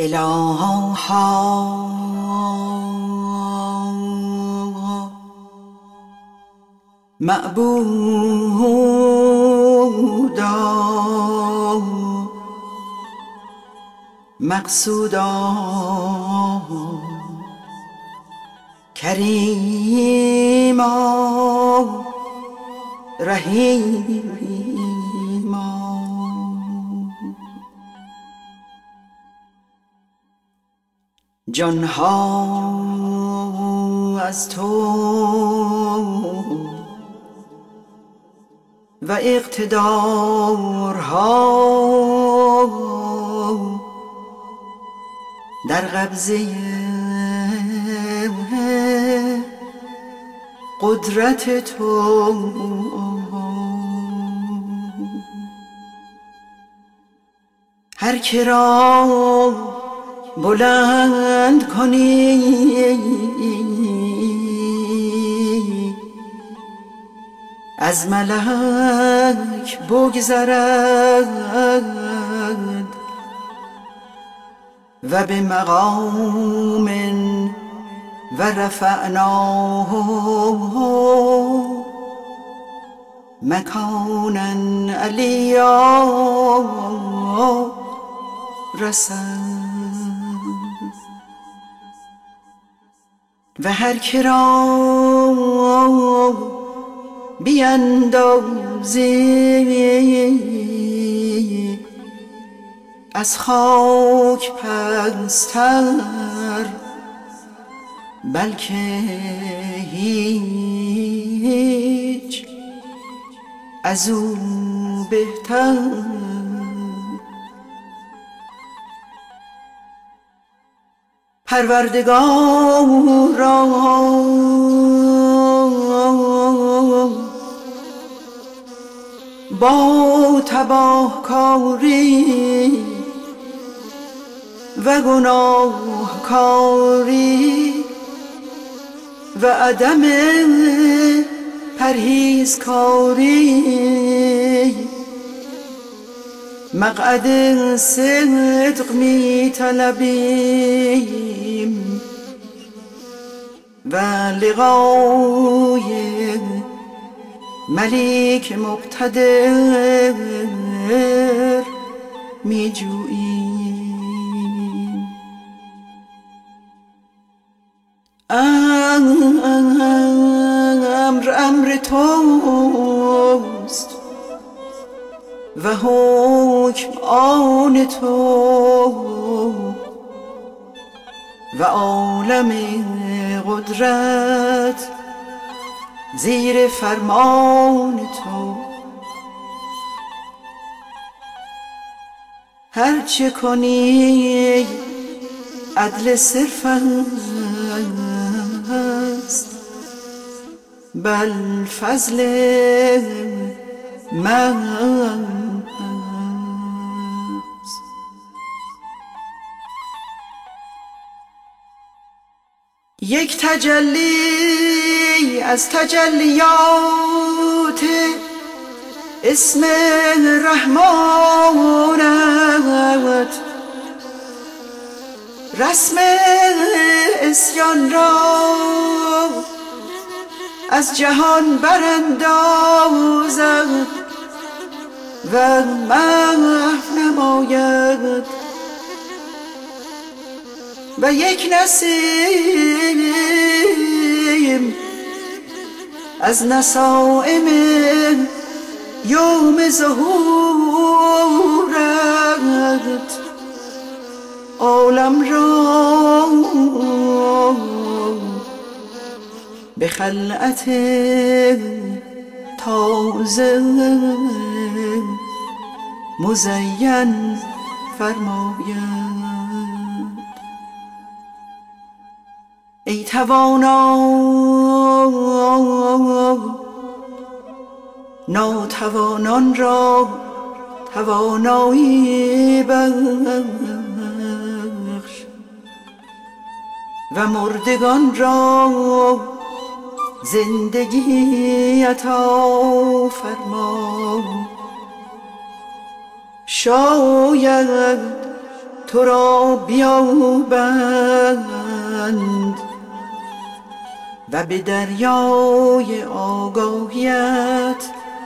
الها معبودا مقصودا کریما رحیما جانها از تو و اقتدارها در قبضه قدرت تو هر که را بلند کنی از ملک بگذرد و به مقام و رفعناه مکانا علیا رسد و هر که را بیندازی از خاک پستر بلکه هیچ از او بهتر پروردگارا با تباهکاری و گناهکاری و عدم پرهیزکاری مقعد صدق می طلبیم و لقای ملیک مقتدر می جوییم. امر توست و حکم آن تو و عالم قدرت زیر فرمان تو. هر چه کنی عدل صرف است بل فضل من یک تجلی از تجلیات اسم رحمانت رسم عصیان را از جهان براندازد و محو نماید و یک نسیم از نسائم یوم ظهورت عالم را به خلعت تازه مزین فرماید. ای توانا ناتوانان را توانایی بخش و مردگان را زندگی عطا فرما. شاید تو را بیابند و به دریای آگاهیت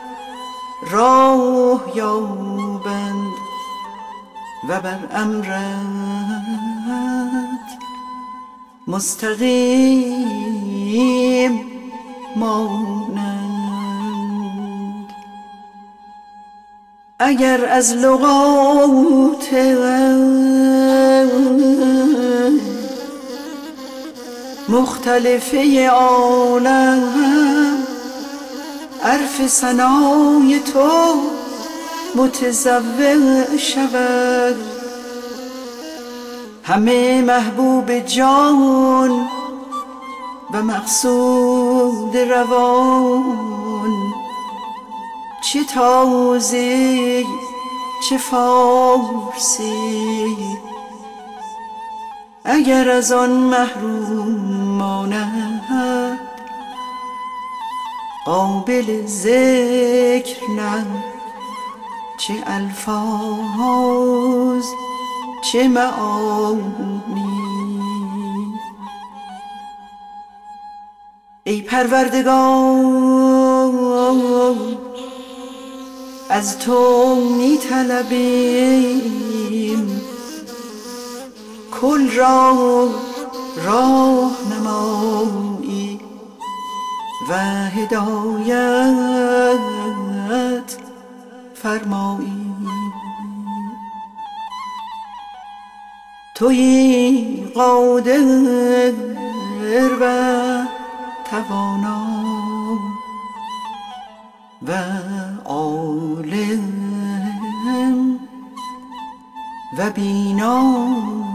راه یابند و بر امرت مستقیم مانند. اگر از لغات مختلفه عالم حرف ثنای تو متزوع شود، همه محبوب جان و مقصود روان، چه تازی چه فارسی، اگر از آن محروم ماند قابل ذکر نه، چه الفاظ چه معانی. ای پروردگار از تو می طلبیم کل را راهنمایی و هدایت فرمایی. تویی قادر و توانا و عالم و بینا.